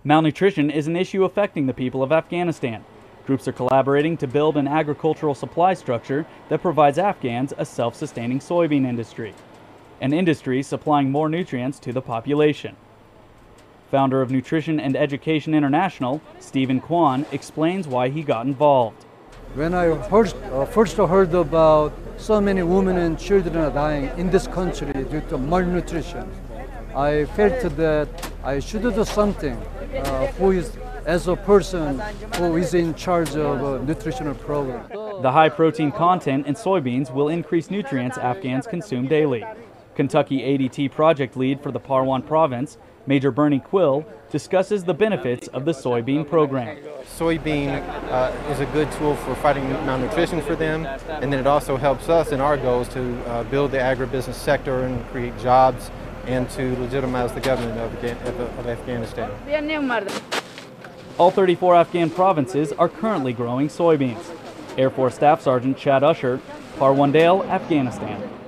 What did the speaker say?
Malnutrition is an issue affecting the people of Afghanistan. Groups are collaborating to build an agricultural supply structure that provides Afghans a self-sustaining soybean industry, an industry supplying more nutrients to the population. Founder of Nutrition and Education International, Stephen Kwan, explains why he got involved. When I first heard about so many women and children are dying in this country due to malnutrition, I felt that I should do something as a person who is in charge of a nutritional program. The high protein content in soybeans will increase nutrients Afghans consume daily. Kentucky ADT project lead for the Parwan province, Major Bernie Quill, discusses the benefits of the soybean program. Soybean is a good tool for fighting malnutrition for them, and then it also helps us in our goals to build the agribusiness sector and create jobs and to legitimize the government of Afghanistan. All 34 Afghan provinces are currently growing soybeans. Air Force Staff Sergeant Chad Usher, Parwandale, Afghanistan.